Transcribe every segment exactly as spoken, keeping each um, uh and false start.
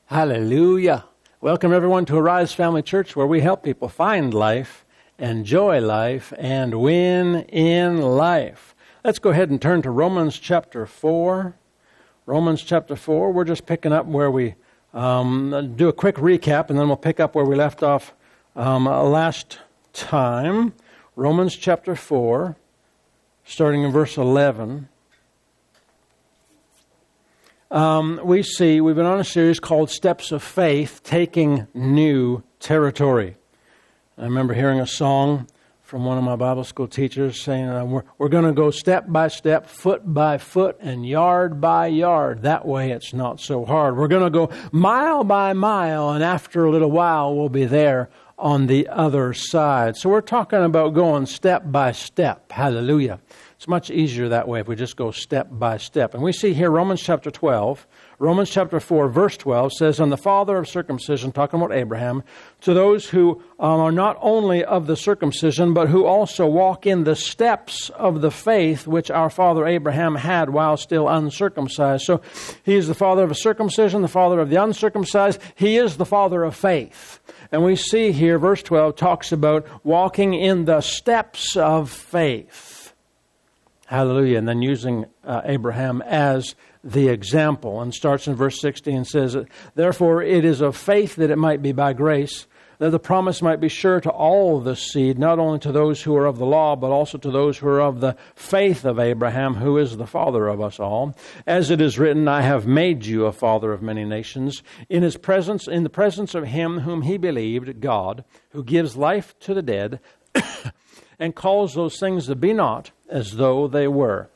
Hallelujah. Welcome everyone to Arise Family Church, where we help people find life, enjoy life, and win in life. Let's go ahead and turn to Romans chapter four. Romans chapter four, we're just picking up where we um, do a quick recap, and then we'll pick up where we left off um, last time. Romans chapter four, starting in verse eleven. Um, we see, we've been on a series called Steps of Faith, Taking New Territory. I remember hearing a song from one of my Bible school teachers saying, uh, we're, we're going to go step by step, foot by foot, and yard by yard. That way it's not so hard. We're going to go mile by mile, and after a little while we'll be there on the other side. So we're talking about going step by step. Hallelujah. It's much easier that way if we just go step by step. And we see here Romans chapter twelve, Romans chapter four, verse twelve says, "And the father of circumcision," talking about Abraham, "to those who um, are not only of the circumcision, but who also walk in the steps of the faith which our father Abraham had while still uncircumcised." So he is the father of a circumcision, the father of the uncircumcised. He is the father of faith. And we see here, verse twelve talks about walking in the steps of faith. Hallelujah. And then using uh, Abraham as the example. And starts in verse sixteen and says, "Therefore it is of faith that it might be by grace, that the promise might be sure to all the seed, not only to those who are of the law, but also to those who are of the faith of Abraham, who is the father of us all. As it is written, I have made you a father of many nations, in his presence, in the presence of him whom he believed, God, who gives life to the dead, and calls those things that be not as though they were.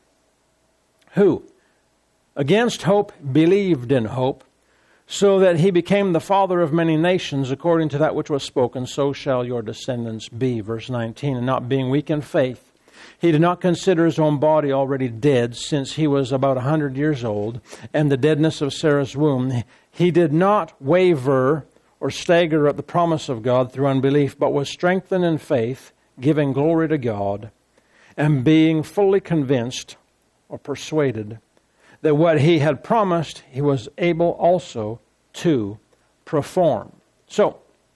Who, against hope, believed in hope, so that he became the father of many nations, according to that which was spoken, so shall your descendants be." Verse nineteen, "And not being weak in faith, he did not consider his own body already dead, since he was about a hundred years old, and the deadness of Sarah's womb. He did not waver or stagger at the promise of God through unbelief, but was strengthened in faith, giving glory to God, and being fully convinced or persuaded that what he had promised, he was able also to perform." So,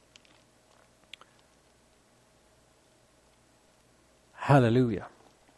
hallelujah.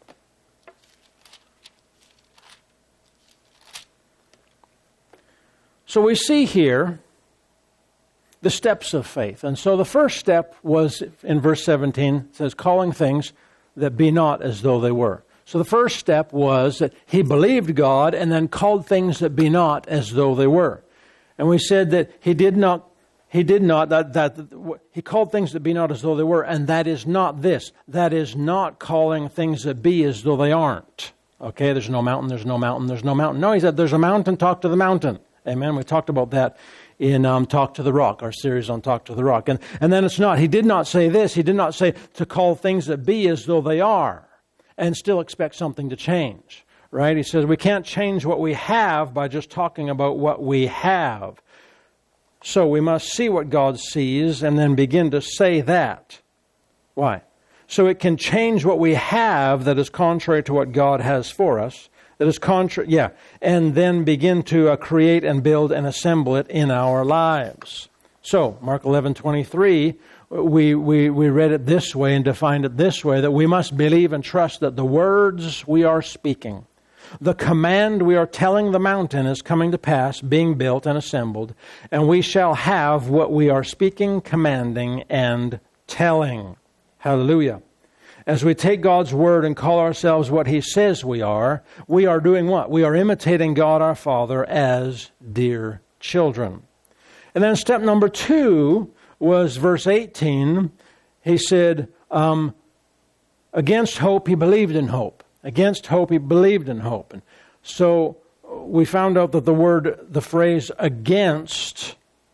So we see here the steps of faith. And so the first step was, in verse seventeen, it says, calling things that be not as though they were. So the first step was that he believed God and then called things that be not as though they were. And we said that he did not, he did not, that, that, that he called things that be not as though they were, and that is not this. That is not calling things that be as though they aren't. Okay, there's no mountain, there's no mountain, there's no mountain. No, he said, there's a mountain, talk to the mountain. Amen. We talked about that in um, Talk to the Rock, our series on Talk to the Rock. And, and then it's not, he did not say this, he did not say to call things that be as though they are and still expect something to change, right? He says we can't change what we have by just talking about what we have. So we must see what God sees and then begin to say that. Why? So it can change what we have that is contrary to what God has for us. That is contrary, yeah, and then begin to uh, create and build and assemble it in our lives. So, Mark eleven twenty-three, we, we, we read it this way and defined it this way, that we must believe and trust that the words we are speaking, the command we are telling the mountain is coming to pass, being built and assembled, and we shall have what we are speaking, commanding, and telling. Hallelujah. As we take God's word and call ourselves what he says we are, we are doing what? We are imitating God our Father as dear children. And then step number two was verse eighteen. He said, um, against hope he believed in hope. Against hope he believed in hope. And so we found out that the word, the phrase against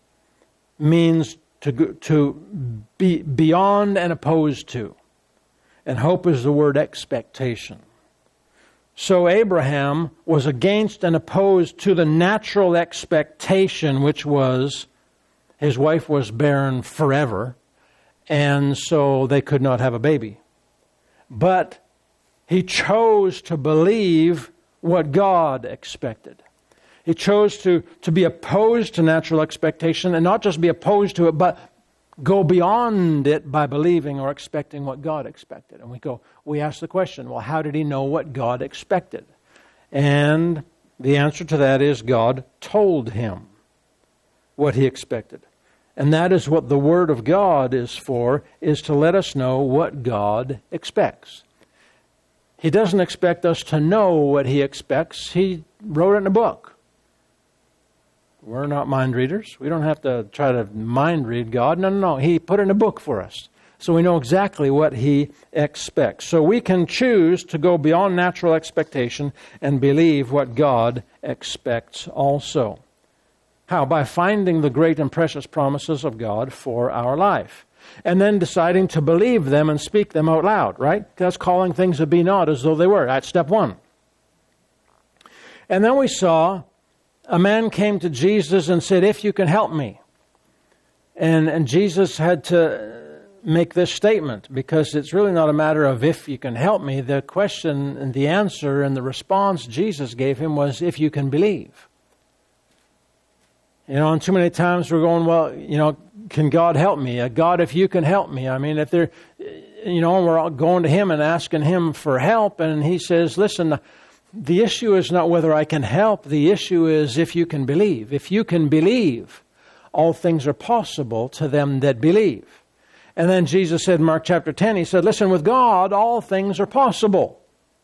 means to, to be beyond and opposed to. And hope is the word expectation. So Abraham was against and opposed to the natural expectation, which was his wife was barren forever, and so they could not have a baby. But he chose to believe what God expected. He chose to, to be opposed to natural expectation, and not just be opposed to it, but go beyond it by believing or expecting what God expected. And we go, we ask the question, well, how did he know what God expected? And the answer to that is God told him what he expected. And that is what the Word of God is for, is to let us know what God expects. He doesn't expect us to know what he expects. He wrote it in a book. We're not mind readers. We don't have to try to mind read God. No, no, no. He put it in a book for us. So we know exactly what he expects. So we can choose to go beyond natural expectation and believe what God expects also. How? By finding the great and precious promises of God for our life. And then deciding to believe them and speak them out loud, right? That's calling things that be not as though they were. That's step one. And then we saw a man came to Jesus and said, if you can help me. And, and Jesus had to make this statement, because it's really not a matter of if you can help me. The question and the answer and the response Jesus gave him was, if you can believe. You know, and too many times we're going, well, you know, can God help me? Uh, God, if you can help me. I mean, if they're, you know, we're all going to him and asking him for help, and he says, listen, the issue is not whether I can help. The issue is if you can believe. If you can believe, all things are possible to them that believe. And then Jesus said in Mark chapter ten, he said, listen, with God, all things are possible.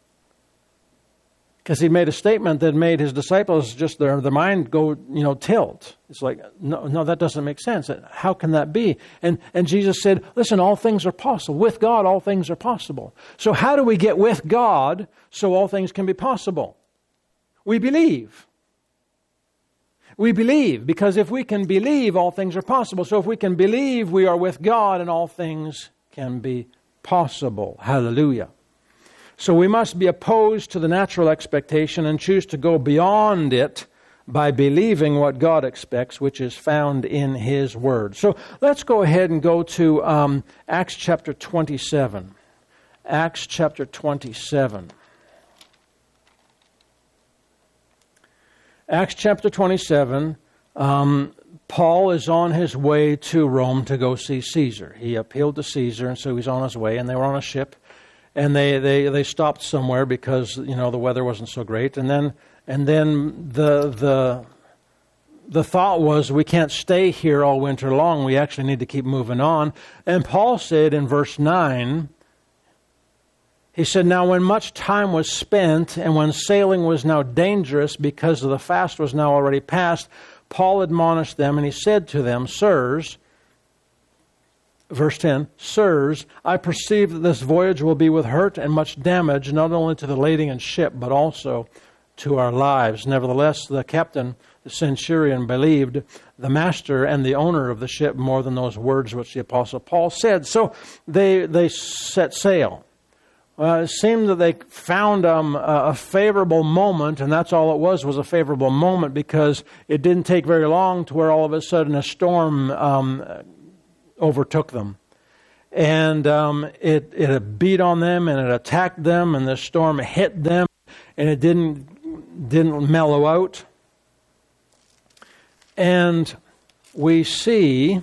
Because he made a statement that made his disciples just their, their mind go, you know, tilt. It's like, no, no, that doesn't make sense. How can that be? And, and Jesus said, listen, all things are possible. With God, all things are possible. So how do we get with God so all things can be possible? We believe. We believe, because if we can believe, all things are possible. So if we can believe, we are with God and all things can be possible. Hallelujah. So we must be opposed to the natural expectation and choose to go beyond it by believing what God expects, which is found in His Word. So let's go ahead and go to um, Acts chapter twenty-seven. Acts chapter twenty-seven. Acts chapter twenty-seven, um, Paul is on his way to Rome to go see Caesar. He appealed to Caesar, and so he's on his way, and they were on a ship. And they, they, they stopped somewhere because, you know, the weather wasn't so great. And then and then the the the thought was, we can't stay here all winter long. We actually need to keep moving on. And Paul said in verse nine, he said, now when much time was spent and when sailing was now dangerous because of the fast was now already past, Paul admonished them and he said to them, sirs, verse ten, sirs, I perceive that this voyage will be with hurt and much damage, not only to the lading and ship, but also to our lives. Nevertheless, the captain, the centurion, believed the master and the owner of the ship more than those words which the apostle Paul said. So they they set sail. Well, it seemed that they found um, a favorable moment, and that's all it was, was a favorable moment, because it didn't take very long to where all of a sudden a storm um overtook them. And um, it, it beat on them and it attacked them, and the storm hit them, and it didn't, didn't mellow out. And we see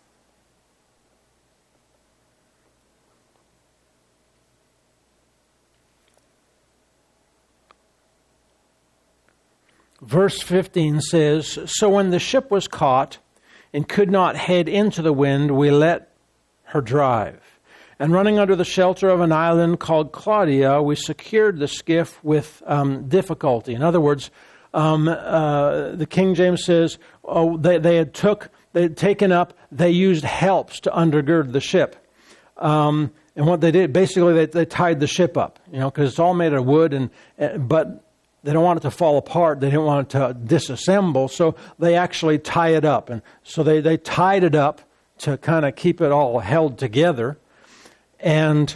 verse fifteen says, so when the ship was caught and could not head into the wind, we let her drive. And running under the shelter of an island called Claudia, we secured the skiff with um, difficulty. In other words, um, uh, the King James says, oh, they, they had took, they had taken up, they used helps to undergird the ship. Um, and what they did, basically, they, they tied the ship up, you know, because it's all made of wood, and uh, but they don't want it to fall apart. They didn't want it to disassemble, so they actually tie it up. And so they, they tied it up to kind of keep it all held together. And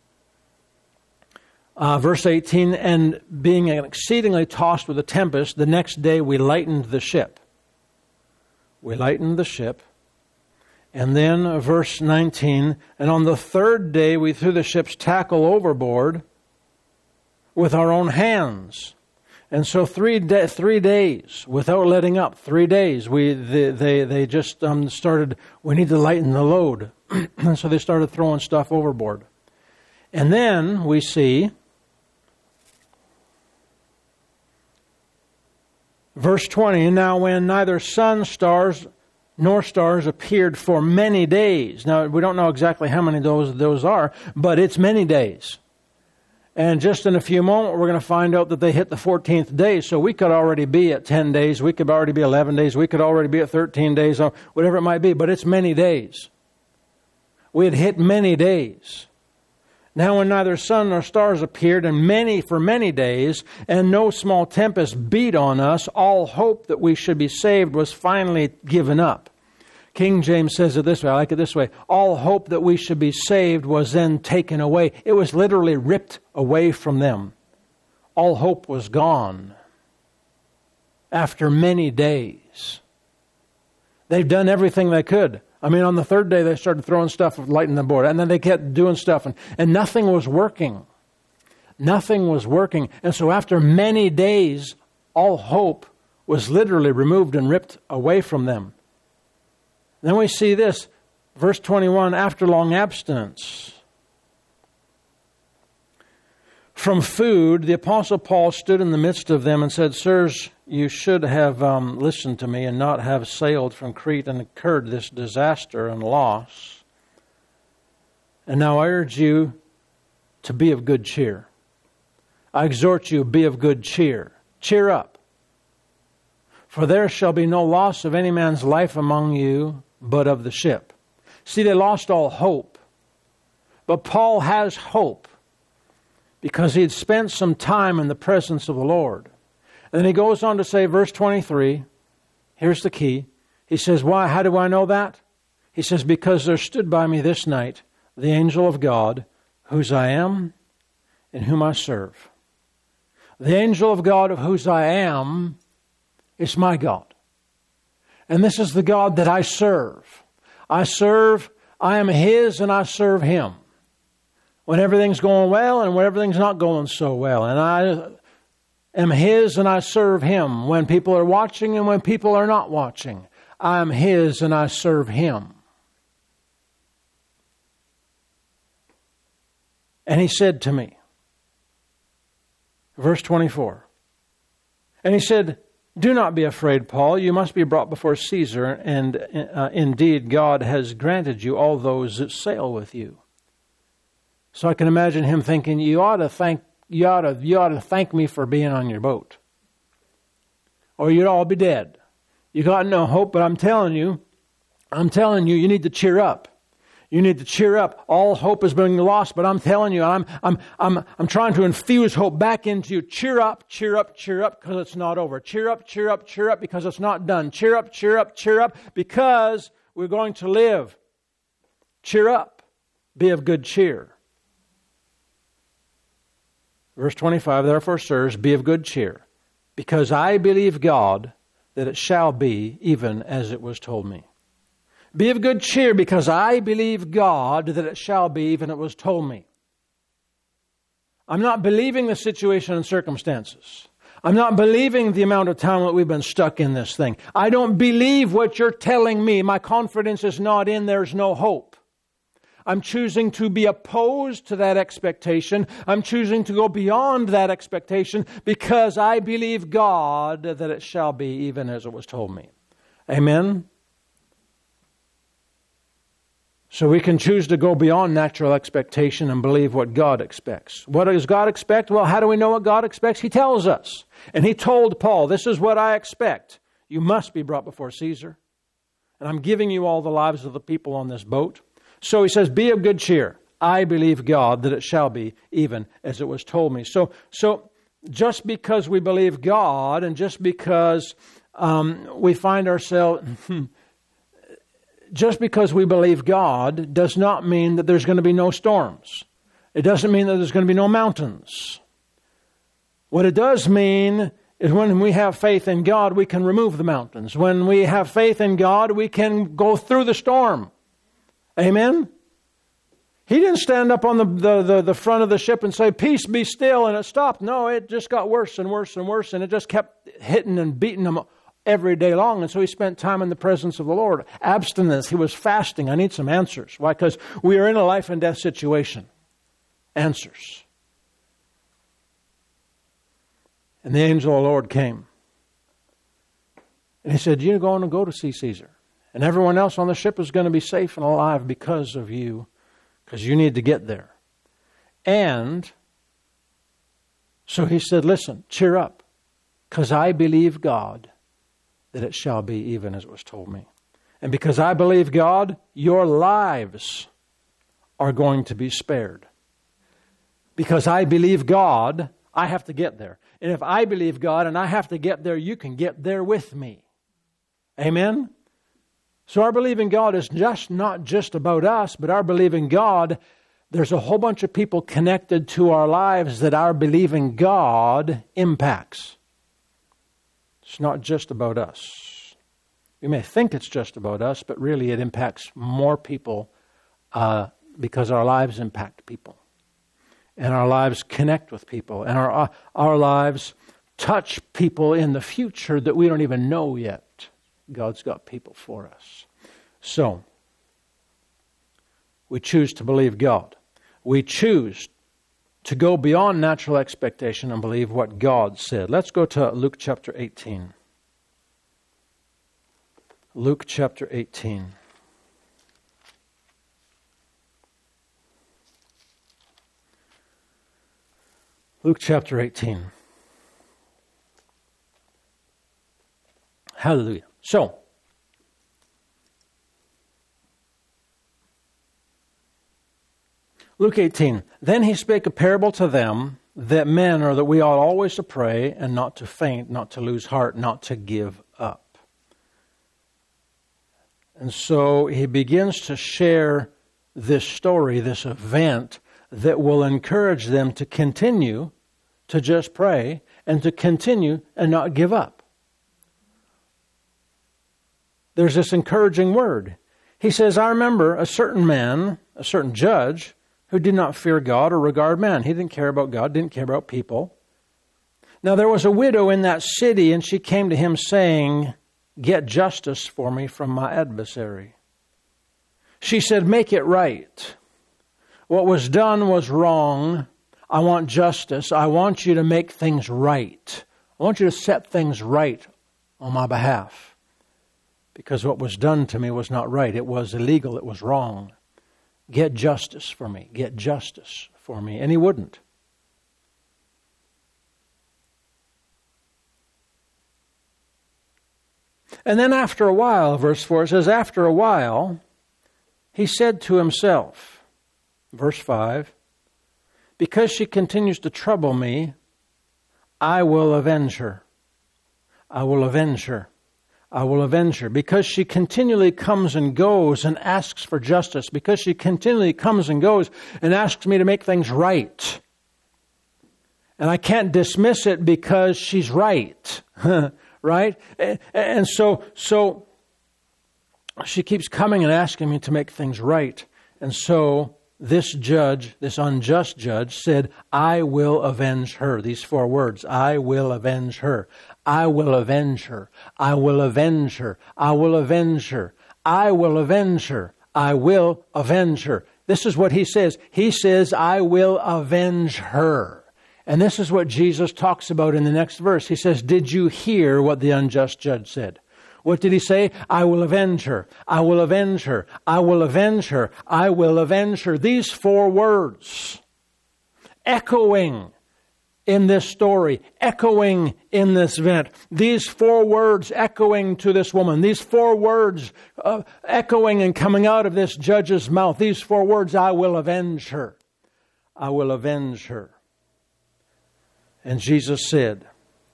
uh, verse eighteen, and being exceedingly tossed with a tempest, the next day we lightened the ship. We lightened the ship. And then uh, verse nineteen, and on the third day we threw the ship's tackle overboard with our own hands. And so three da- three days without letting up, three days, we they they, they just um, started, we need to lighten the load. And so they started throwing stuff overboard. And then we see verse twenty, now when neither sun, stars, nor stars appeared for many days. Now, we don't know exactly how many those those are, but it's many days. And just in a few moments, we're going to find out that they hit the fourteenth day. So we could already be at ten days. We could already be eleven days. We could already be at thirteen days, or whatever it might be. But it's many days. We had hit many days. Now when neither sun nor stars appeared, and many for many days, and no small tempest beat on us, all hope that we should be saved was finally given up. King James says it this way, I like it this way, all hope that we should be saved was then taken away. It was literally ripped away from them. All hope was gone after many days. They've done everything they could. I mean, on the third day, they started throwing stuff, lighting the board. And then they kept doing stuff, and, and nothing was working. Nothing was working. And so after many days, all hope was literally removed and ripped away from them. Then we see this, verse twenty-one, after long abstinence from food, the Apostle Paul stood in the midst of them and said, Sirs, you should have um, listened to me and not have sailed from Crete and incurred this disaster and loss. And now I urge you to be of good cheer. I exhort you, be of good cheer. Cheer up. For there shall be no loss of any man's life among you, but of the ship. See, they lost all hope. But Paul has hope because he had spent some time in the presence of the Lord. And then he goes on to say, verse twenty-three, here's the key. He says, why? How do I know that? He says, because there stood by me this night the angel of God, whose I am and whom I serve. The angel of God of whose I am is my God. And this is the God that I serve. I serve, I am His and I serve Him. When everything's going well and when everything's not going so well. And I am His and I serve Him. When people are watching and when people are not watching. I am His and I serve Him. And He said to me, verse twenty-four, and He said, do not be afraid, Paul. You must be brought before Caesar, and uh, indeed God has granted you all those that sail with you. So I can imagine him thinking, you ought to thank you ought to you ought to thank me for being on your boat, or you'd all be dead. You got no hope, but I'm telling you, I'm telling you, you need to cheer up. You need to cheer up. All hope has been lost, but I'm telling you, I'm I'm I'm I'm trying to infuse hope back into you. Cheer up, cheer up, cheer up, because it's not over. Cheer up, cheer up, cheer up, because it's not done. Cheer up, cheer up, cheer up, because we're going to live. Cheer up. Be of good cheer. Verse twenty-five, therefore, sirs, be of good cheer, because I believe God that it shall be even as it was told me. Be of good cheer, because I believe God that it shall be even as it was told me. I'm not believing the situation and circumstances. I'm not believing the amount of time that we've been stuck in this thing. I don't believe what you're telling me. My confidence is not in there's no hope. I'm choosing to be opposed to that expectation. I'm choosing to go beyond that expectation because I believe God that it shall be even as it was told me. Amen? So we can choose to go beyond natural expectation and believe what God expects. What does God expect? Well, how do we know what God expects? He tells us. And He told Paul, this is what I expect. You must be brought before Caesar. And I'm giving you all the lives of the people on this boat. So He says, be of good cheer. I believe God that it shall be even as it was told me. So, so just because we believe God and just because um, we find ourselves... Just because we believe God does not mean that there's going to be no storms. It doesn't mean that there's going to be no mountains. What it does mean is when we have faith in God, we can remove the mountains. When we have faith in God, we can go through the storm. Amen? He didn't stand up on the, the, the, the front of the ship and say, peace, be still, and it stopped. No, it just got worse and worse and worse, and it just kept hitting and beating him every day long. And so he spent time in the presence of the Lord. Abstinence, he was fasting. I need some answers. Why? Because we are in a life and death situation. Answers. And the angel of the Lord came. And he said, you're going to go to see Caesar. And everyone else on the ship is going to be safe and alive because of you. Because you need to get there. And so he said, listen, cheer up. Because I believe God that it shall be even as it was told me. And because I believe God, your lives are going to be spared. Because I believe God, I have to get there. And if I believe God and I have to get there, you can get there with me. Amen? So our believing God is just not just about us, but our believing God, there's a whole bunch of people connected to our lives that our believing God impacts. It's not just about us. We may think it's just about us, but really it impacts more people uh, because our lives impact people. And our lives connect with people. And our, our lives touch people in the future that we don't even know yet. God's got people for us. So, we choose to believe God. We choose to go beyond natural expectation and believe what God said. Let's go to Luke chapter eighteen. Luke chapter eighteen. Luke chapter eighteen. Hallelujah. So, Luke eighteen, then he spake a parable to them that men are that we ought always to pray and not to faint, not to lose heart, not to give up. And so he begins to share this story, this event that will encourage them to continue to just pray and to continue and not give up. There's this encouraging word. He says, I remember a certain man, a certain judge, who did not fear God or regard man. He didn't care about God, didn't care about people. Now there was a widow in that city, and she came to him saying, get justice for me from my adversary. She said, make it right. What was done was wrong. I want justice. I want you to make things right. I want you to set things right on my behalf. Because what was done to me was not right. It was illegal. It was wrong. Get justice for me. Get justice for me. And he wouldn't. And then after a while, verse four says, after a while, he said to himself, verse five, because she continues to trouble me, I will avenge her. I will avenge her. I will avenge her. Because she continually comes and goes and asks for justice. Because she continually comes and goes and asks me to make things right. And I can't dismiss it because she's right. Right? And so, so she keeps coming and asking me to make things right. And so this judge, this unjust judge, said, I will avenge her. These four words, I will avenge her. I will avenge her. I will avenge her. I will avenge her. I will avenge her. I will avenge her. This is what he says. He says, I will avenge her. And this is what Jesus talks about in the next verse. He says, did you hear what the unjust judge said? What did he say? I will avenge her. I will avenge her. I will avenge her. I will avenge her. These four words echoing in this story, echoing in this event. These four words echoing to this woman. These four words uh, echoing and coming out of this judge's mouth. These four words, I will avenge her. I will avenge her. And Jesus said,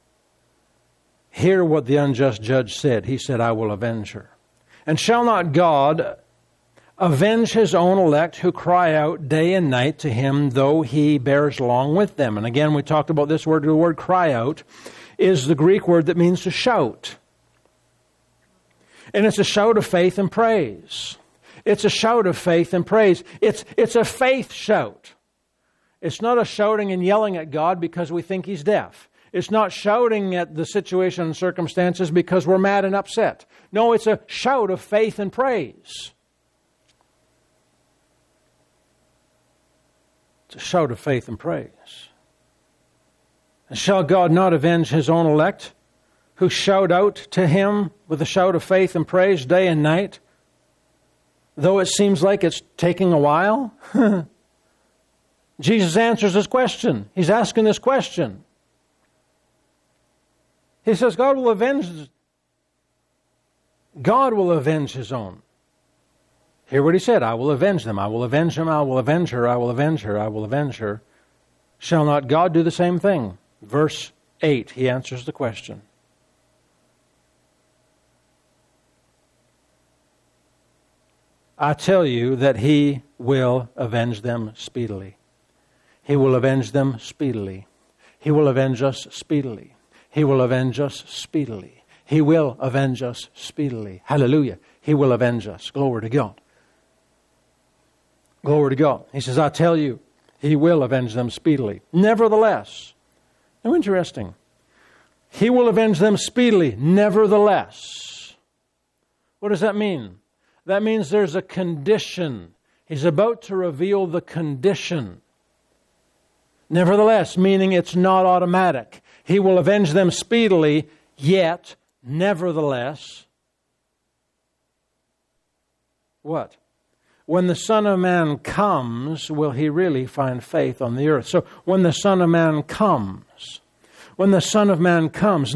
hear what the unjust judge said. He said, I will avenge her. And shall not God avenge his own elect who cry out day and night to him, though he bears long with them? And again, we talked about this word. The word cry out is the Greek word that means to shout. And it's a shout of faith and praise. It's a shout of faith and praise. It's, it's a faith shout. It's not a shouting and yelling at God because we think He's deaf. It's not shouting at the situation and circumstances because we're mad and upset. No, it's a shout of faith and praise. It's a shout of faith and praise. And shall God not avenge His own elect, who shout out to Him with a shout of faith and praise day and night, though it seems like it's taking a while? Jesus answers this question. He's asking this question. He says, God will avenge, God will avenge His own. Hear what He said, I will avenge them, I will avenge them, I will avenge her, I will avenge her, I will avenge her. Shall not God do the same thing? Verse eight, He answers the question. I tell you that He will avenge them speedily. He will avenge them speedily. He will avenge us speedily. He will avenge us speedily. He will avenge us speedily. Hallelujah. He will avenge us. Glory to God. Glory to God. He says, I tell you, He will avenge them speedily. Nevertheless. Now, interesting. He will avenge them speedily. Nevertheless. What does that mean? That means there's a condition. He's about to reveal the condition. Nevertheless, meaning it's not automatic. He will avenge them speedily, yet, nevertheless, what? When the Son of Man comes, will He really find faith on the earth? So, when the Son of Man comes, when the Son of Man comes,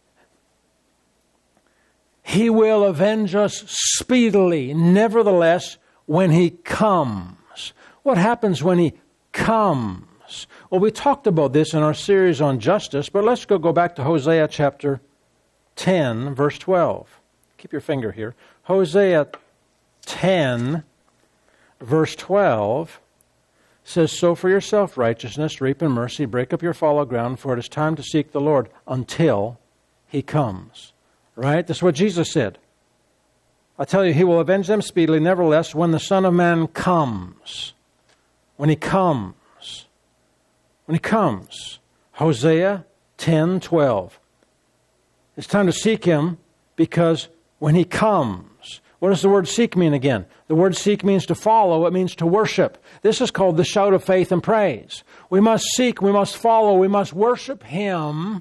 He will avenge us speedily. Nevertheless, when He comes. What happens when He comes? Well, we talked about this in our series on justice, but let's go, go back to Hosea chapter ten, verse twelve. Keep your finger here. Hosea ten, verse twelve says, sow for yourself righteousness, reap in mercy, break up your fallow ground, for it is time to seek the Lord until He comes. Right? That's what Jesus said. I tell you, He will avenge them speedily. Nevertheless, when the Son of Man comes, when He comes, when He comes, Hosea ten twelve. It's time to seek Him because when He comes, what does the word seek mean again? The word seek means to follow. It means to worship. This is called the shout of faith and praise. We must seek, we must follow, we must worship Him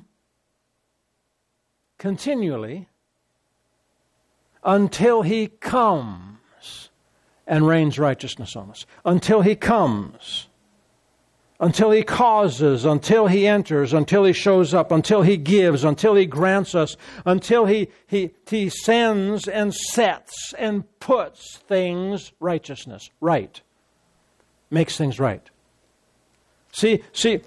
continually until He comes and rains righteousness on us. Until He comes. Until He causes, until He enters, until He shows up, until He gives, until He grants us, until He, he, he sends and sets and puts things, righteousness, right. Makes things right. See, see,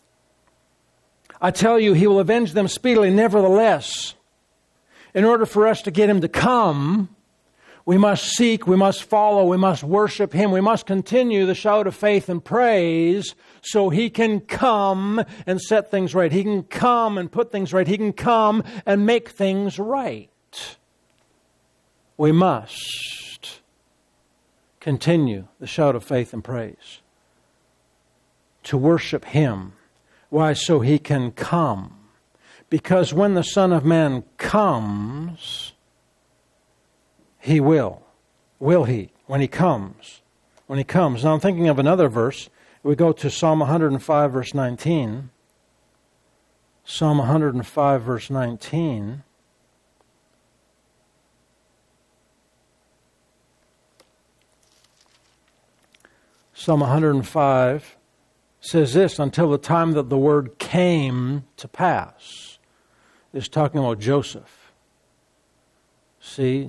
I tell you, He will avenge them speedily. Nevertheless, in order for us to get Him to come, we must seek, we must follow, we must worship Him. We must continue the shout of faith and praise so He can come and set things right. He can come and put things right. He can come and make things right. We must continue the shout of faith and praise to worship Him. Why? So He can come. Because when the Son of Man comes, He will. Will He? When He comes. When He comes. Now I'm thinking of another verse. We go to Psalm one hundred five, verse nineteen. Psalm one hundred five, verse nineteen. Psalm one hundred five says this, until the time that the word came to pass. It's talking about Joseph. See?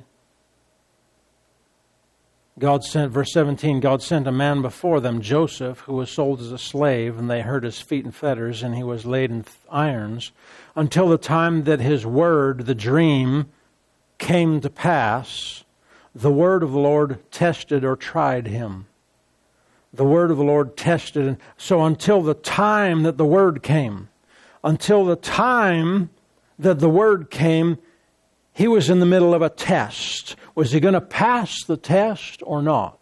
God sent, verse seventeen, God sent a man before them, Joseph, who was sold as a slave, and they hurt his feet in fetters, and he was laid in irons, until the time that his word, the dream, came to pass. The word of the Lord tested or tried him. The word of the Lord tested. So until the time that the word came, until the time that the word came, he was in the middle of a test. Was he going to pass the test or not?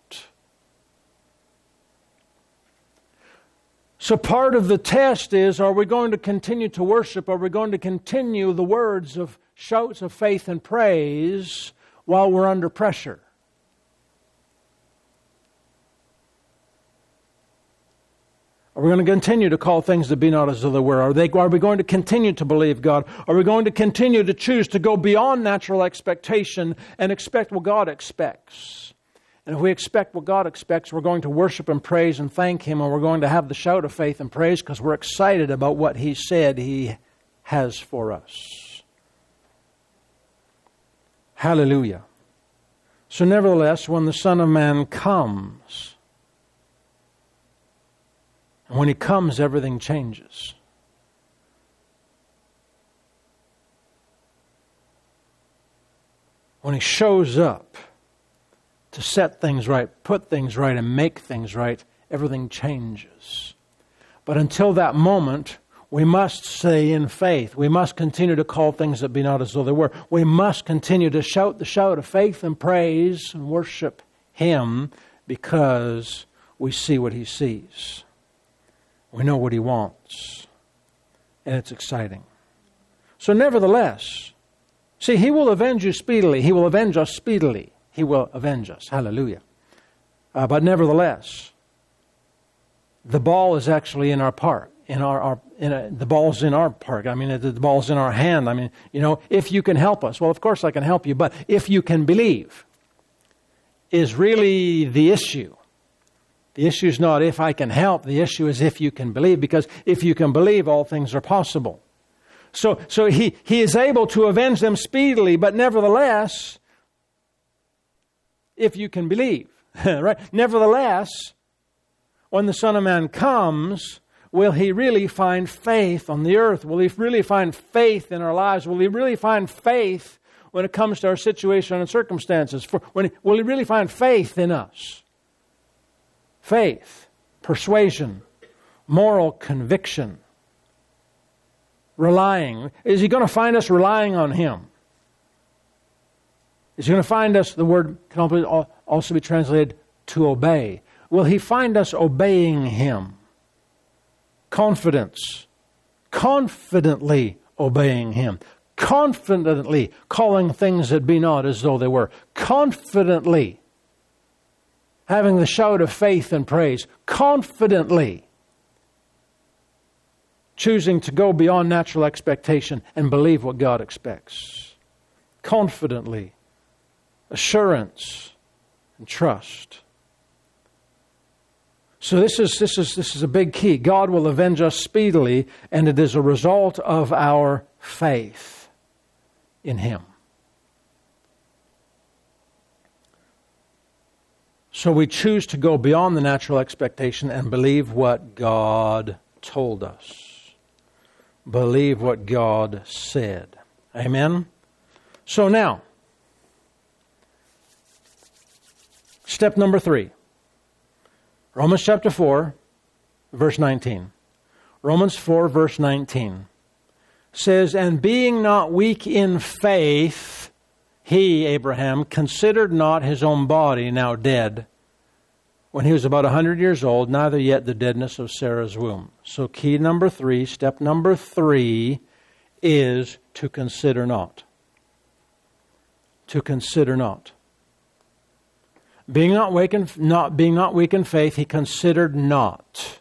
So part of the test is, are we going to continue to worship? Are we going to continue the words of shouts of faith and praise while we're under pressure? Are we going to continue to call things that be not as though they were? Are, they, are we going to continue to believe God? Are we going to continue to choose to go beyond natural expectation and expect what God expects? And if we expect what God expects, we're going to worship and praise and thank Him, and we're going to have the shout of faith and praise because we're excited about what He said He has for us. Hallelujah. So nevertheless, when the Son of Man comes, and when He comes, everything changes. When He shows up to set things right, put things right, and make things right, everything changes. But until that moment, we must stay in faith. We must continue to call things that be not as though they were. We must continue to shout the shout of faith and praise and worship Him because we see what He sees. We know what He wants. And it's exciting. So nevertheless, see, He will avenge you speedily. He will avenge us speedily. He will avenge us. Hallelujah. Uh, but nevertheless, the ball is actually in our park. In our, our in a, the ball's in our park. I mean, the ball's in our hand. I mean, you know, if you can help us. Well, of course I can help you. But if you can believe is really the issue. The issue is not if I can help. The issue is if you can believe. Because if you can believe, all things are possible. So, so he, he is able to avenge them speedily. But nevertheless, if you can believe, right? Nevertheless, when the Son of Man comes, will He really find faith on the earth? Will He really find faith in our lives? Will He really find faith when it comes to our situation and circumstances? For when he, will He really find faith in us? Faith, persuasion, moral conviction, relying. Is He going to find us relying on Him? Is He going to find us, the word can also be translated to obey. Will He find us obeying Him? Confidence. Confidently obeying Him. Confidently calling things that be not as though they were. Confidently having the shout of faith and praise. Confidently choosing to go beyond natural expectation and believe what God expects. Confidently. Assurance and trust. So this is this is this is a big key. God will avenge us speedily, and it is a result of our faith in Him. So we choose to go beyond the natural expectation and believe what God told us. Believe what God said. Amen? So now, step number three. Romans chapter four, verse nineteen. Romans four, verse nineteen says, "And being not weak in faith, he, Abraham, considered not his own body now dead, when he was about a hundred years old, neither yet the deadness of Sarah's womb." So key number three, step number three, is to consider not. To consider not. Being not weak in, not being not weak in faith, he considered not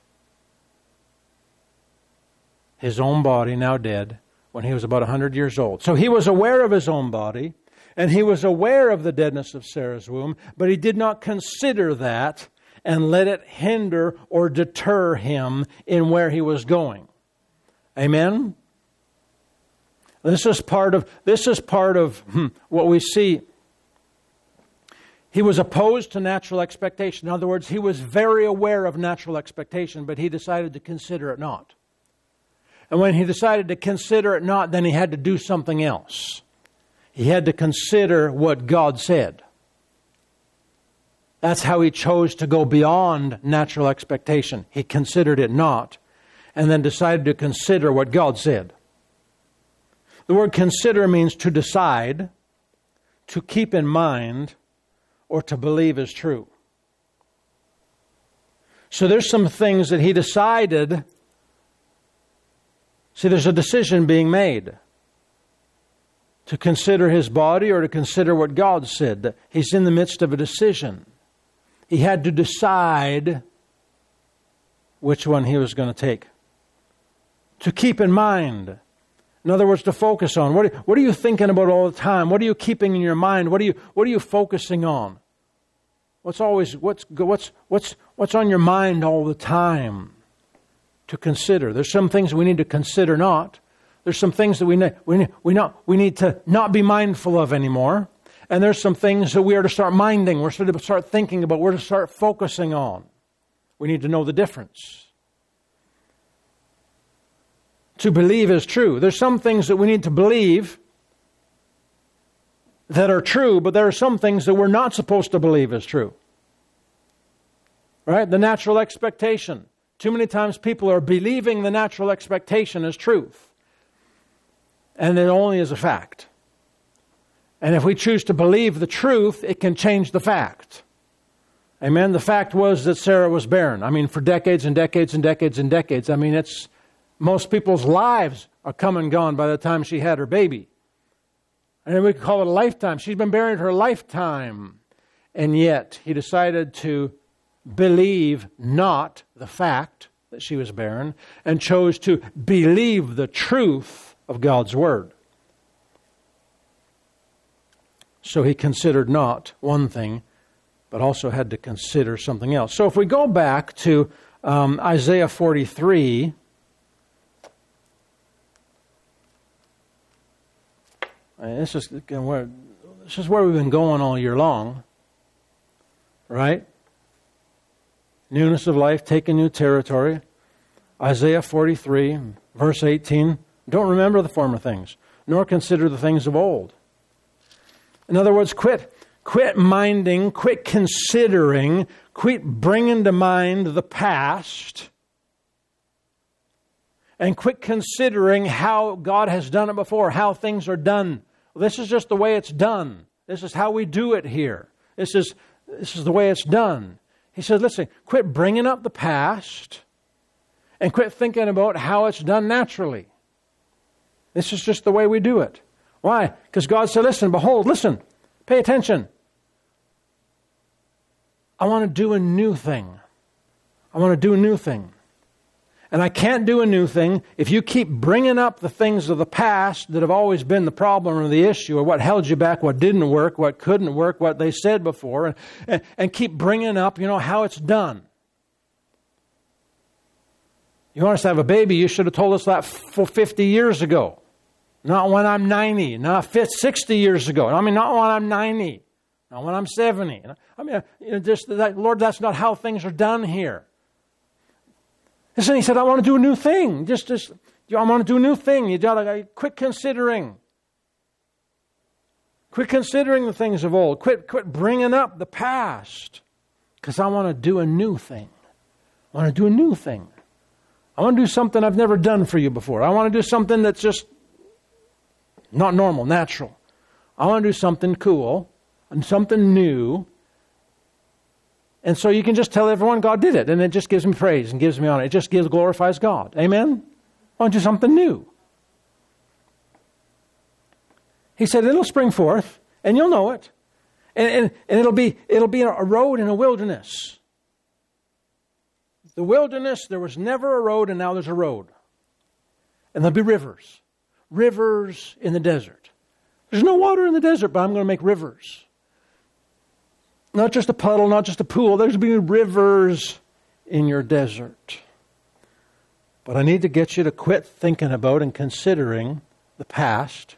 his own body now dead when he was about a hundred years old. So he was aware of his own body, and he was aware of the deadness of Sarah's womb, but he did not consider that and let it hinder or deter him in where he was going. Amen? This is part of this is part of hmm, what we see. He was opposed to natural expectation. In other words, he was very aware of natural expectation, but he decided to consider it not. And when he decided to consider it not, then he had to do something else. He had to consider what God said. That's how he chose to go beyond natural expectation. He considered it not, and then decided to consider what God said. The word consider means to decide, to keep in mind or to believe is true. So there's some things that he decided. See, there's a decision being made to consider his body or to consider what God said. He's in the midst of a decision. He had to decide which one he was going to take. To keep in mind. In other words, to focus on. What are, what are you thinking about all the time? What are you keeping in your mind? What are you What are you focusing on? What's always what's what's what's what's on your mind all the time to consider? There's some things we need to consider not. There's some things that we ne- we ne- we not we need to not be mindful of anymore. And there's some things that we are to start minding. We're to start thinking about. We're to start focusing on. We need to know the difference. To believe is true. There's some things that we need to believe that are true, but there are some things that we're not supposed to believe is true. Right? The natural expectation. Too many times people are believing the natural expectation is truth. And it only is a fact. And if we choose to believe the truth, it can change the fact. Amen? The fact was that Sarah was barren. I mean, for decades and decades and decades and decades. I mean, it's most people's lives are come and gone by the time she had her baby. And we could call it a lifetime. She's been barren her lifetime. And yet, he decided to believe not the fact that she was barren and chose to believe the truth of God's Word. So he considered not one thing, but also had to consider something else. So if we go back to um, Isaiah forty-three, this is, where, this is where we've been going all year long, right? Newness of life, taking new territory. Isaiah forty-three, verse eighteen, don't remember the former things, nor consider the things of old. In other words, quit, quit minding, quit considering, quit bringing to mind the past, and quit considering how God has done it before, how things are done. This is just the way it's done. This is how we do it here. This is, this is the way it's done. He says, listen, quit bringing up the past and quit thinking about how it's done naturally. This is just the way we do it. Why? Because God said, listen, behold, listen, pay attention. I want to do a new thing. I want to do a new thing. And I can't do a new thing if you keep bringing up the things of the past that have always been the problem or the issue, or what held you back, what didn't work, what couldn't work, what they said before, and, and, and keep bringing up, you know, how it's done. You want us to have a baby, you should have told us that for fifty years ago. Not when I'm ninety, not sixty years ago. I mean, not when I'm ninety, not when I'm seventy. I mean, you know, just that, Lord, that's not how things are done here. Listen, he said, I want to do a new thing. Just, just, I want to do a new thing. You gotta quit considering. Quit considering the things of old. Quit, quit bringing up the past. Because I want to do a new thing. I want to do a new thing. I want to do something I've never done for you before. I want to do something that's just not normal, natural. I want to do something cool and something new. And so you can just tell everyone God did it, and it just gives me praise and gives me honor. It just gives glorifies God. Amen? I want to do something new. He said it'll spring forth, and you'll know it, and, and, and it'll be it'll be a road in a wilderness. The wilderness, there was never a road, and now there's a road, and there'll be rivers, rivers in the desert. There's no water in the desert, but I'm going to make rivers. Not just a puddle, not just a pool. There's going to be rivers in your desert. But I need to get you to quit thinking about and considering the past.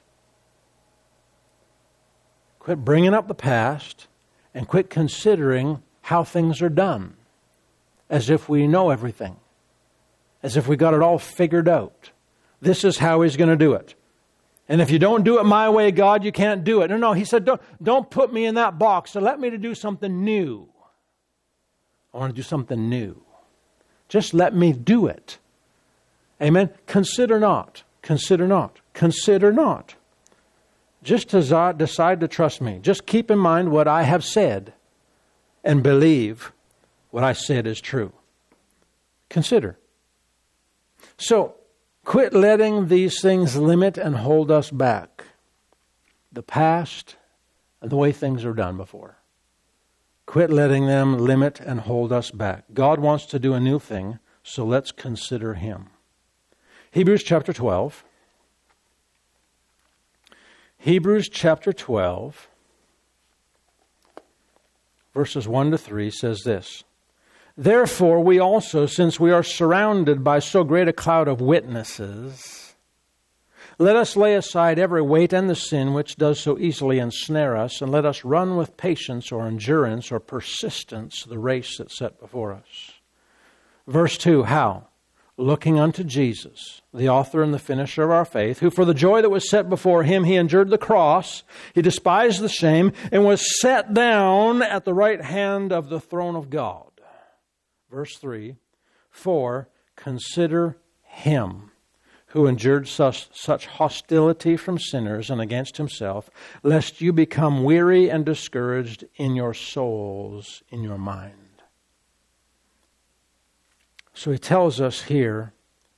Quit bringing up the past and quit considering how things are done as if we know everything, as if we got it all figured out. This is how he's going to do it. And if you don't do it my way, God, you can't do it. No, no, he said, don't, don't put me in that box. So let me to do something new. I want to do something new. Just let me do it. Amen. Consider not. Consider not. Consider not. just to decide to trust me. Just keep in mind what I have said and believe what I said is true. Consider. So, quit letting these things limit and hold us back. The past and the way things are done before. Quit letting them limit and hold us back. God wants to do a new thing, so let's consider Him. Hebrews chapter twelve. Hebrews chapter twelve, verses one to three says this. Therefore, we also, since we are surrounded by so great a cloud of witnesses, let us lay aside every weight and the sin which does so easily ensnare us, and let us run with patience or endurance or persistence the race that's set before us. Verse two, how? Looking unto Jesus, the author and the finisher of our faith, who for the joy that was set before Him, He endured the cross, He despised the shame, and was set down at the right hand of the throne of God. Verse three, for consider Him who endured such, such hostility from sinners and against Himself, lest you become weary and discouraged in your souls, in your mind. So He tells us here,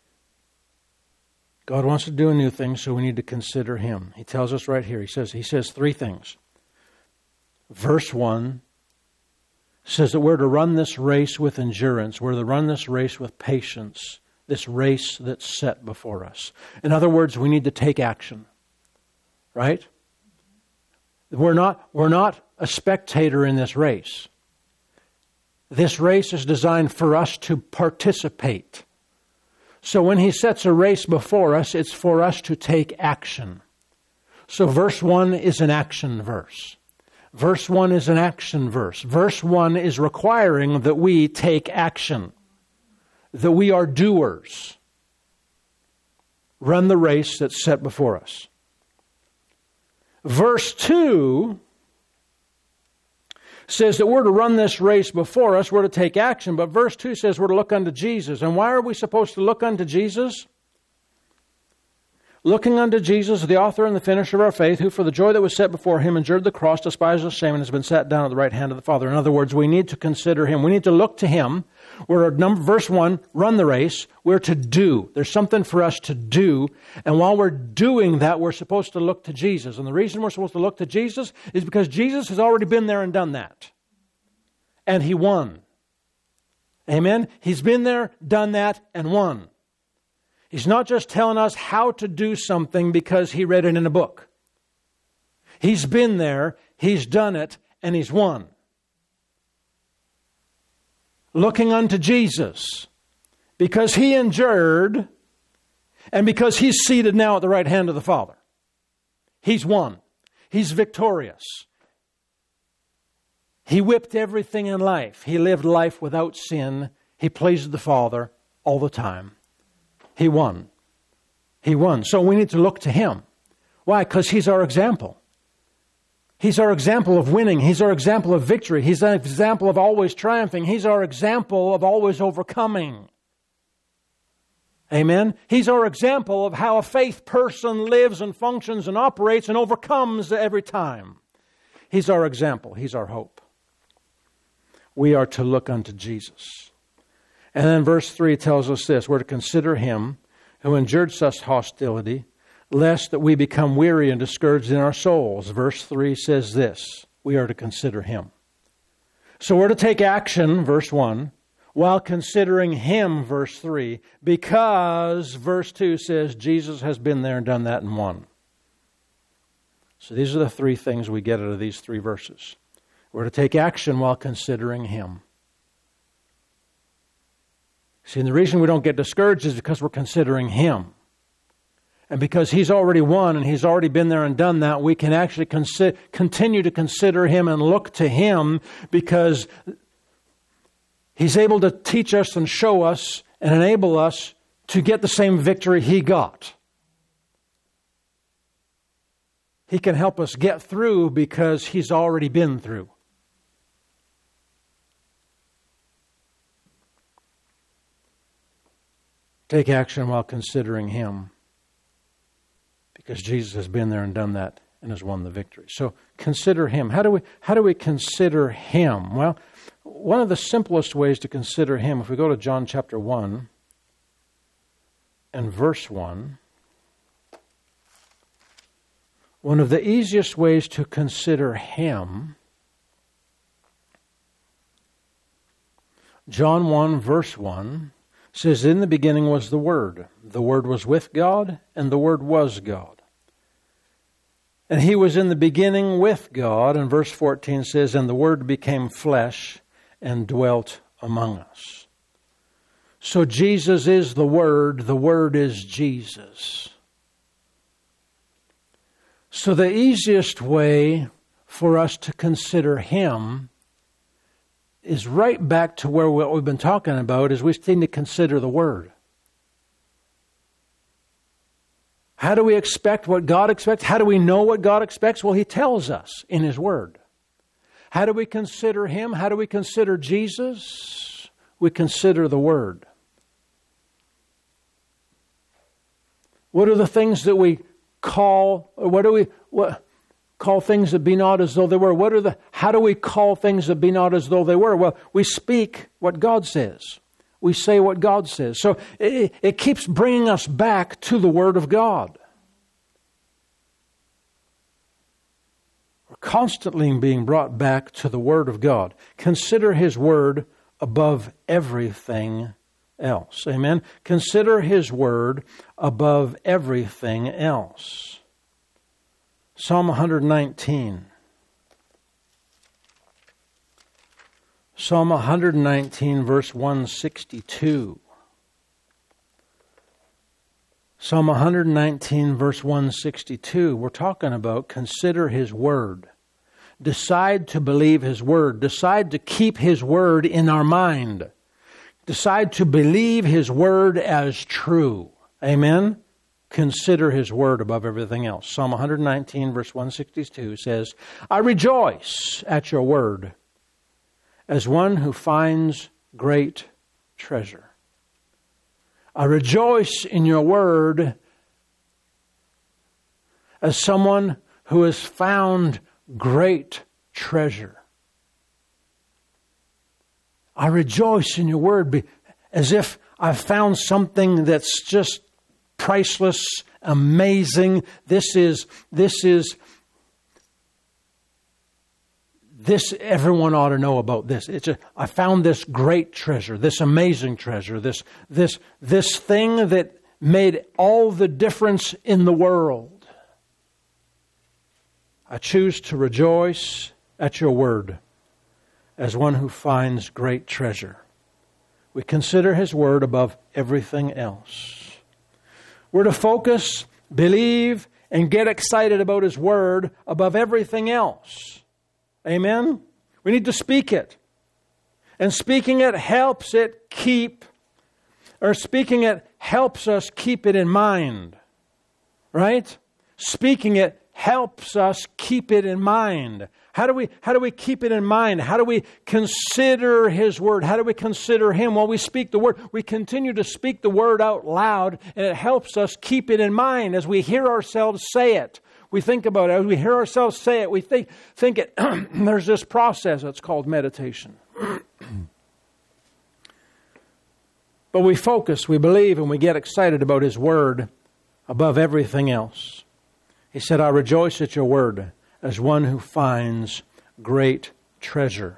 God wants to do a new thing, so we need to consider Him. He tells us right here, He says, He says three things. Verse one says that we're to run this race with endurance. We're to run this race with patience. This race that's set before us. In other words, we need to take action. Right? We're not, we're not a spectator in this race. This race is designed for us to participate. So when He sets a race before us, it's for us to take action. So verse one is an action verse. Verse one is an action verse. Verse one is requiring that we take action. That we are doers. Run the race that's set before us. Verse two says that we're to run this race before us, we're to take action, but verse two says we're to look unto Jesus. And why are we supposed to look unto Jesus? Looking unto Jesus, the author and the finisher of our faith, who for the joy that was set before Him endured the cross, despised the shame, and has been sat down at the right hand of the Father. In other words, we need to consider Him. We need to look to Him. We're at number, verse one, run the race. We're to do. There's something for us to do. And while we're doing that, we're supposed to look to Jesus. And the reason we're supposed to look to Jesus is because Jesus has already been there and done that. And He won. Amen? He's been there, done that, and won. He's not just telling us how to do something because He read it in a book. He's been there, He's done it, and He's won. Looking unto Jesus, because He endured, and because He's seated now at the right hand of the Father. He's won. He's victorious. He whipped everything in life. He lived life without sin. He pleased the Father all the time. He won. He won. So we need to look to Him. Why? Because He's our example. He's our example of winning. He's our example of victory. He's an example of always triumphing. He's our example of always overcoming. Amen? He's our example of how a faith person lives and functions and operates and overcomes every time. He's our example. He's our hope. We are to look unto Jesus. And then verse three tells us this. We're to consider Him who endured such hostility, lest that we become weary and discouraged in our souls. Verse three says this. We are to consider Him. So we're to take action, verse one, while considering Him, verse three, because verse two says Jesus has been there and done that and won. So these are the three things we get out of these three verses. We're to take action while considering Him. See, and the reason we don't get discouraged is because we're considering Him. And because He's already won and He's already been there and done that, we can actually consi- continue to consider Him and look to Him because He's able to teach us and show us and enable us to get the same victory He got. He can help us get through because He's already been through. Take action while considering Him, because Jesus has been there and done that and has won the victory. So consider Him. How do we, how do we consider Him? Well, one of the simplest ways to consider Him, if we go to John chapter one and verse one, one of the easiest ways to consider Him, John one verse one, says, in the beginning was the Word. The Word was with God, and the Word was God. And He was in the beginning with God, and verse fourteen says, and the Word became flesh and dwelt among us. So Jesus is the Word, the Word is Jesus. So the easiest way for us to consider Him is right back to where what we've been talking about, is we need to consider the Word. How do we expect what God expects? How do we know what God expects? Well, He tells us in His Word. How do we consider Him? How do we consider Jesus? We consider the Word. What are the things that we call, or what do we what, call things that be not as though they were? What are the, how do we call things that be not as though they were? Well, we speak what God says. We say what God says. So it, it keeps bringing us back to the Word of God. We're constantly being brought back to the Word of God. Consider His Word above everything else. Amen? Consider His Word above everything else. Psalm one nineteen. Psalm one nineteen, verse one sixty-two. Psalm one nineteen, verse one sixty-two. We're talking about consider His Word. Decide to believe His Word. Decide to keep His Word in our mind. Decide to believe His Word as true. Amen? Consider His Word above everything else. Psalm one nineteen, verse one sixty-two says, I rejoice at your word as one who finds great treasure. I rejoice in your word as someone who has found great treasure. I rejoice in your word as if I've found something that's just priceless, amazing. This is, this is, this, everyone ought to know about this. It's a, I found this great treasure, this amazing treasure, this, this, this thing that made all the difference in the world. I choose to rejoice at your word as one who finds great treasure. We consider His word above everything else. We're to focus, believe, and get excited about His Word above everything else. Amen? We need to speak it. And speaking it helps it keep, or speaking it helps us keep it in mind. Right? Speaking it helps us keep it in mind. How do we, how do we keep it in mind? How do we consider His Word? How do we consider Him? Well, we speak the Word. We continue to speak the Word out loud, and it helps us keep it in mind as we hear ourselves say it. We think about it. As we hear ourselves say it, we think, think it. There's this process that's called meditation. But we focus, we believe, and we get excited about His Word above everything else. He said, I rejoice at your word as one who finds great treasure.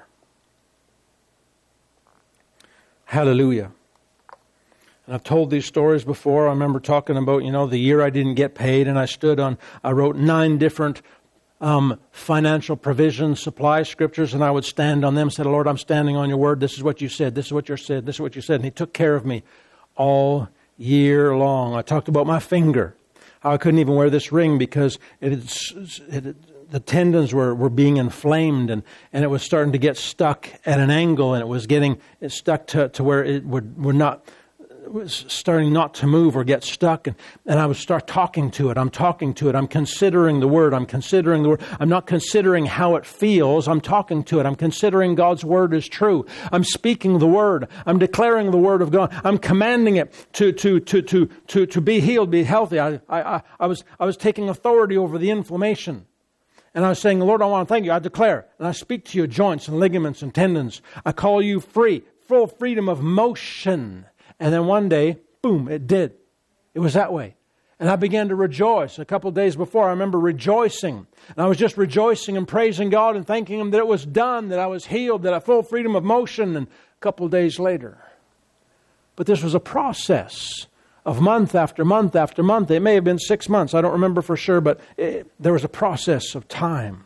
Hallelujah. And I've told these stories before. I remember talking about, you know, the year I didn't get paid, and I stood on, I wrote nine different um, financial provision supply scriptures, and I would stand on them and said, Lord, I'm standing on your word. This is what you said. This is what you said. This is what you said. And He took care of me all year long. I talked about my finger. How I couldn't even wear this ring because it had, it had, the tendons were, were being inflamed, and, and it was starting to get stuck at an angle, and it was getting it stuck to, to where it would, would not, it was starting not to move or get stuck. And, and I would start talking to it. I'm talking to it. I'm considering the word. I'm considering the word. I'm not considering how it feels. I'm talking to it. I'm considering God's word is true. I'm speaking the word. I'm declaring the word of God. I'm commanding it to, to, to, to, to, to be healed, be healthy. I, I, I was, I was taking authority over the inflammation And I was saying, Lord, I want to thank you. I declare, and I speak to your joints and ligaments and tendons. I call you free, full freedom of motion. And then one day, boom, it did. It was that way. And I began to rejoice. A couple of days before, I remember rejoicing. And I was just rejoicing and praising God and thanking Him that it was done, that I was healed, that I had full freedom of motion. And a couple of days later. But this was a process of month after month after month. It may have been six months. I don't remember for sure, but it, there was a process of time.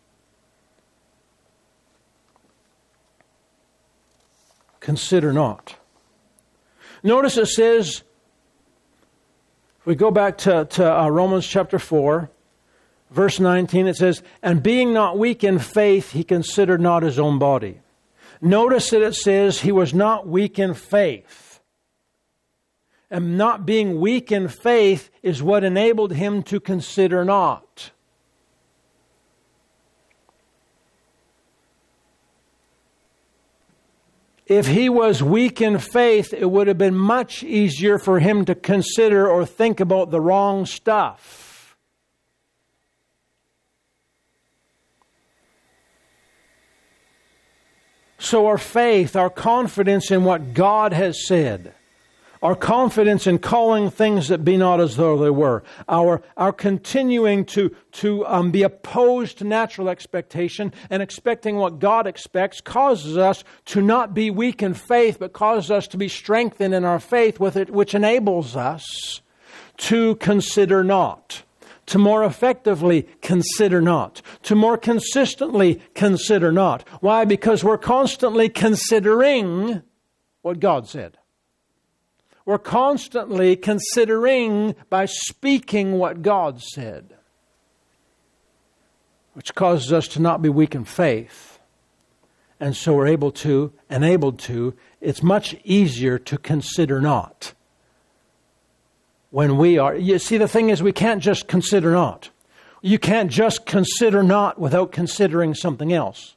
Consider not. Notice it says, if we go back to, to uh, Romans chapter four, verse nineteen, it says, and being not weak in faith, he considered not his own body. Notice that it says he was not weak in faith. And not being weak in faith is what enabled him to consider not. If he was weak in faith, it would have been much easier for him to consider or think about the wrong stuff. So our faith, our confidence in what God has said, our confidence in calling things that be not as though they were, our, our continuing to, to um, be opposed to natural expectation and expecting what God expects causes us to not be weak in faith, but causes us to be strengthened in our faith with it, which enables us to consider not, to more effectively consider not, to more consistently consider not. Why? Because we're constantly considering what God said. We're constantly considering by speaking what God said, which causes us to not be weak in faith. And so we're able to, enabled to, it's much easier to consider not. When we are, you see, the thing is we can't just consider not. You can't just consider not without considering something else.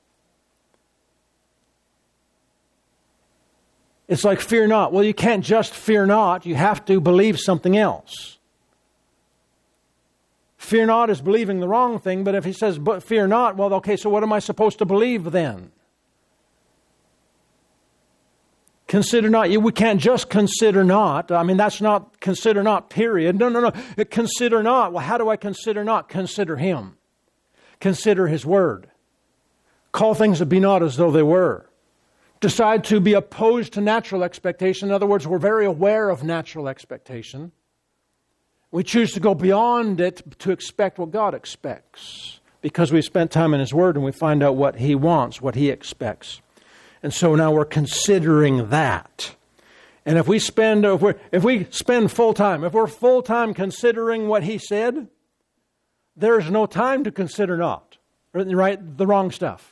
It's like fear not. Well, you can't just fear not. You have to believe something else. Fear not is believing the wrong thing, but if he says, but fear not, well, okay, so what am I supposed to believe then? Consider not. We can't just consider not. I mean, that's not consider not, period. No, no, no. Consider not. Well, how do I consider not? Consider Him. Consider His Word. Call things that be not as though they were. Decide to be opposed to natural expectation. In other words, we're very aware of natural expectation. We choose to go beyond it to expect what God expects because we spent time in His Word and we find out what He wants, what He expects. And so now we're considering that. And if we spend if, we're, if we spend full time, if we're full time considering what He said, there's no time to consider not, right? The wrong stuff.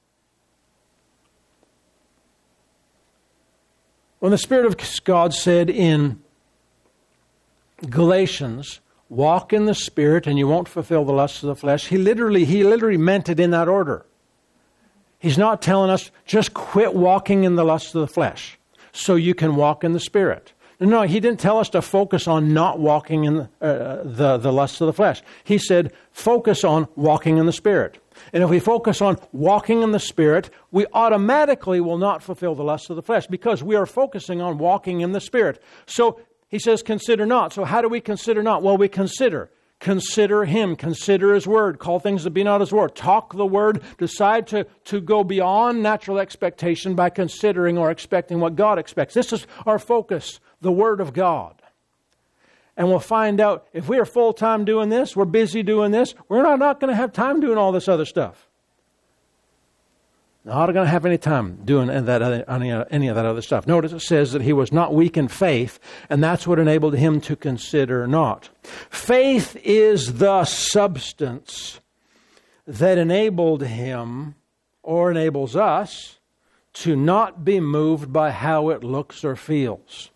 When the Spirit of God said in Galatians, walk in the Spirit and you won't fulfill the lusts of the flesh, He literally, He literally meant it in that order. He's not telling us just quit walking in the lusts of the flesh so you can walk in the Spirit. No, He didn't tell us to focus on not walking in the, uh, the, the lusts of the flesh. He said focus on walking in the Spirit. And if we focus on walking in the Spirit, we automatically will not fulfill the lusts of the flesh because we are focusing on walking in the Spirit. So He says consider not. So how do we consider not? Well, we consider. Consider Him. Consider His Word. Call things that be not as Word. Talk the Word. Decide to, to go beyond natural expectation by considering or expecting what God expects. This is our focus, the Word of God. And we'll find out if we are full-time doing this, we're busy doing this, we're not, not going to have time doing all this other stuff. Not going to have any time doing that, any, any of that other stuff. Notice it says that he was not weak in faith, and that's what enabled him to consider not. Faith is the substance that enabled him, or enables us, to not be moved by how it looks or feels.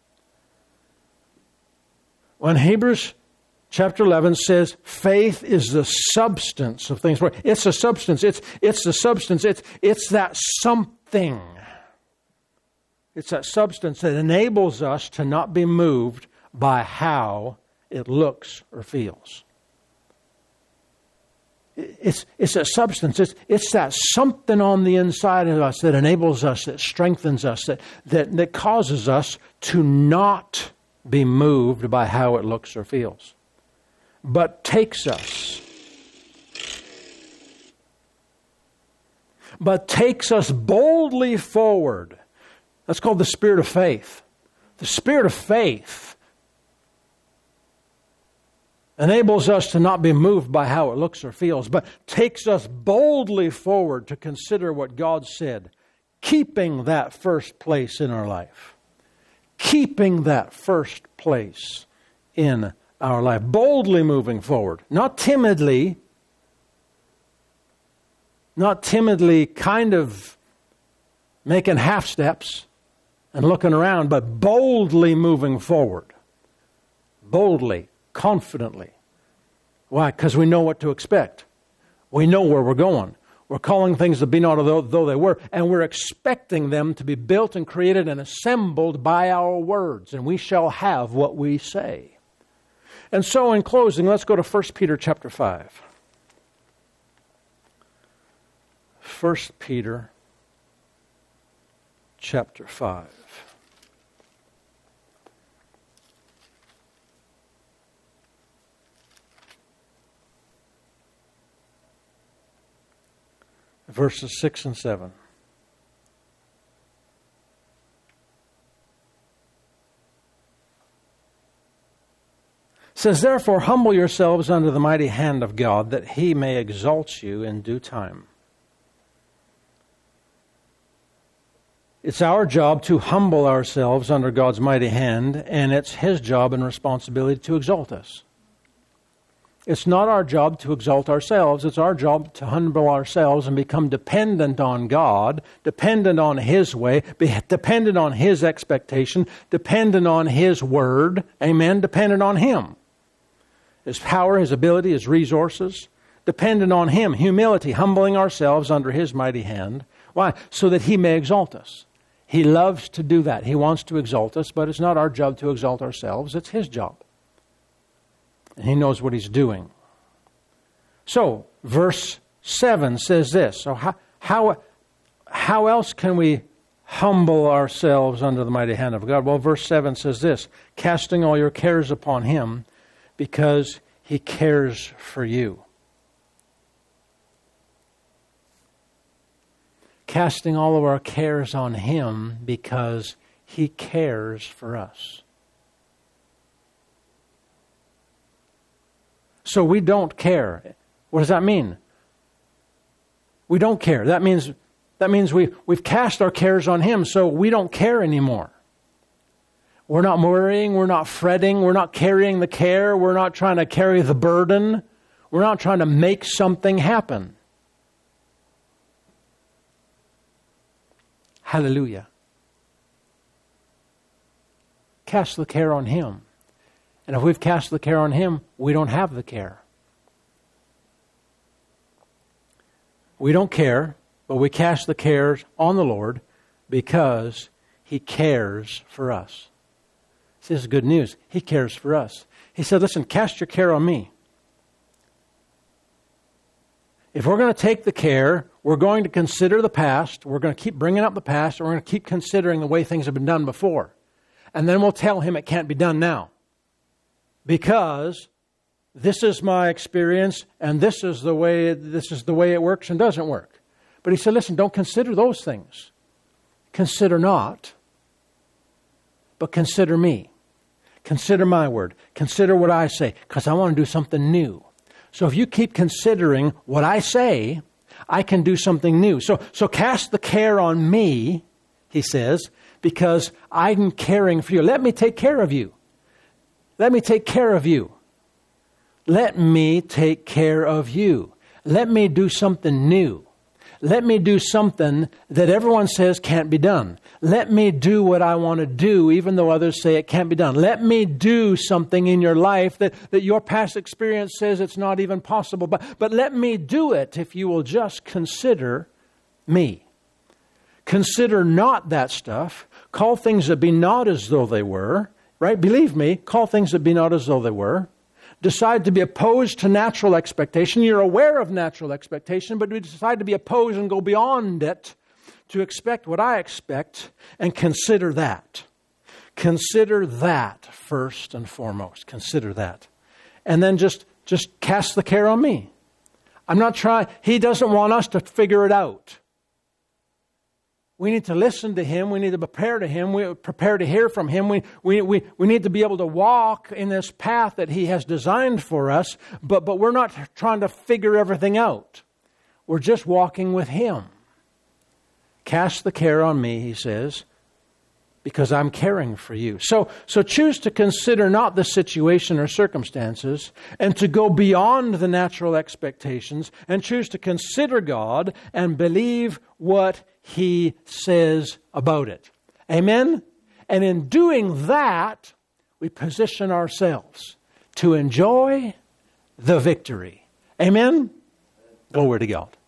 When Hebrews chapter eleven says faith is the substance of things, it's a substance, it's it's the substance, it's it's that something. It's that substance that enables us to not be moved by how it looks or feels. It's, it's a substance. It's, it's that something on the inside of us that enables us, that strengthens us, that, that, that causes us to not be moved by how it looks or feels, but takes us. But takes us boldly forward. That's called the spirit of faith. The spirit of faith enables us to not be moved by how it looks or feels, but takes us boldly forward to consider what God said, keeping that first place in our life. Keeping that first place in our life. Boldly moving forward. Not timidly. Not timidly kind of making half steps and looking around, but boldly moving forward. Boldly, confidently. Why? Because we know what to expect. We know where we're going. We're calling things that be not as though, though they were, and we're expecting them to be built and created and assembled by our words, and we shall have what we say. And so in closing, let's go to First Peter chapter five. First Peter chapter five. Verses six and seven. It says, therefore, humble yourselves under the mighty hand of God, that he may exalt you in due time. It's our job to humble ourselves under God's mighty hand, and it's his job and responsibility to exalt us. It's not our job to exalt ourselves. It's our job to humble ourselves and become dependent on God, dependent on his way, be dependent on his expectation, dependent on his word, amen, dependent on him. His power, his ability, his resources, dependent on him. Humility, humbling ourselves under his mighty hand. Why? So that he may exalt us. He loves to do that. He wants to exalt us, but it's not our job to exalt ourselves. It's his job. And he knows what he's doing. So, verse seven says this. So how, how, how else can we humble ourselves under the mighty hand of God? Well, verse seven says this. Casting all your cares upon him, because he cares for you. Casting all of our cares on him, because he cares for us. So we don't care. What does that mean? We don't care. That means that means we, we've cast our cares on him, so we don't care anymore. We're not worrying, we're not fretting, we're not carrying the care, we're not trying to carry the burden, we're not trying to make something happen. Hallelujah. Cast the care on him. And if we've cast the care on him, we don't have the care. We don't care, but we cast the cares on the Lord because he cares for us. This is good news. He cares for us. He said, listen, cast your care on me. If we're going to take the care, we're going to consider the past, we're going to keep bringing up the past, and we're going to keep considering the way things have been done before. And then we'll tell him it can't be done now. Because this is my experience, and this is the way this is the way it works and doesn't work. But he said, listen, don't consider those things. Consider not, but consider me. Consider my word. Consider what I say, because I want to do something new. So if you keep considering what I say, I can do something new. So, so cast the care on me, he says, because I'm caring for you. Let me take care of you. Let me take care of you. Let me take care of you. Let me do something new. Let me do something that everyone says can't be done. Let me do what I want to do, even though others say it can't be done. Let me do something in your life that, that your past experience says it's not even possible. But, but let me do it if you will just consider me. Consider not that stuff. Call things that be not as though they were. Right? Believe me, call things that be not as though they were. decide to be opposed to natural expectation. You're aware of natural expectation, but we decide to be opposed and go beyond it to expect what I expect and consider that. Consider that first and foremost. Consider that. And then just, just cast the care on me. I'm not trying, He doesn't want us to figure it out. We need to listen to Him. We need to prepare to Him. We prepare to hear from Him. We, we, we, we need to be able to walk in this path that He has designed for us. But, but we're not trying to figure everything out. We're just walking with Him. Cast the care on me, He says, because I'm caring for you. So, so choose to consider not the situation or circumstances and to go beyond the natural expectations and choose to consider God and believe what He says about it. Amen? And in doing that, we position ourselves to enjoy the victory. Amen? Glory to God.